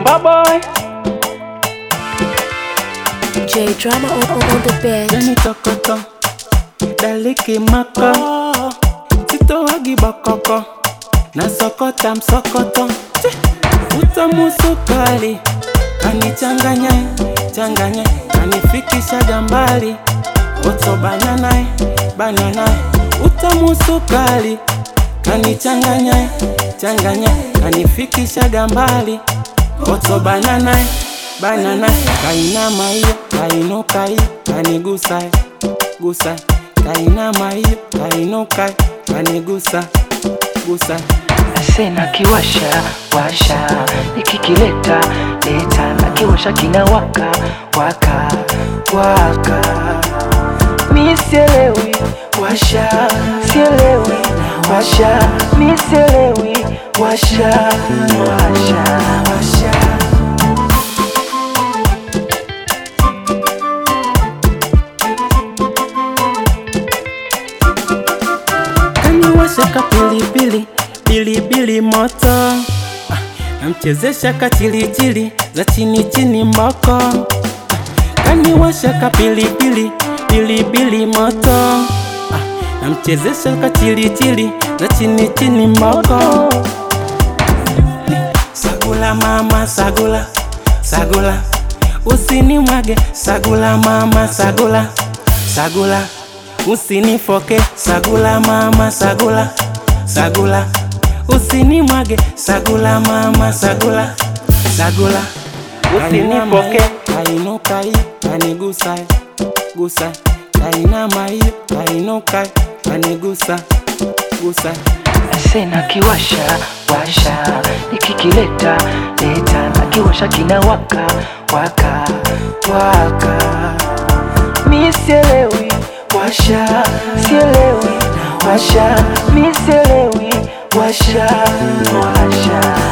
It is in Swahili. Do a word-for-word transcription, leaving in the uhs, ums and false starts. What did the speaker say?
Baba boy J Drama on, on, on the bed. Jani tokoto, daliki mako, tito wagi bakoko, na sokota msokoto. Utamu sukali, kani changanya, changanya, kani fikisha gambali. Oto banana, banana, utamu sukali, kani changanya, changanya, kani fikisha gambali. Oto banana, banana, kainama hiyo, kainuka hiyo, kanigusa, gusa. Kainama hiyo, kainuka, kanigusa, gusa. Sena kiwasha, washa, nikikileta, leta, na kiwasha kina waka, waka, waka. Mi sielewi, washa, sielewi, washa, mi sielewi, washa, washa, washa. Kaniwasha kapilipili, pilipili moto, ah, namchezesha kachilichili za chini chini mboko, ah, kaniwasha kapilipili, pilipili moto, ah, namchezesha kachilichili za chini chini mboko. Sagula mama sagula, sagula, usinimwage sagula mama sagula, sagula, usinifoke sagula mama sagula, sagula, usinimwage sagula mama sagula, sagula, usinifoke. Kainuka hiyo, kanigusa, gusa. Kainama hiyo, kainuka, kanigusa, gusa. Sena kiwasha, washa, nikikileta, leta, na kiwasha kina waka, waka, waka. Mi sielewi, washa, sielewi, washa, mi sielewi, washa, washa.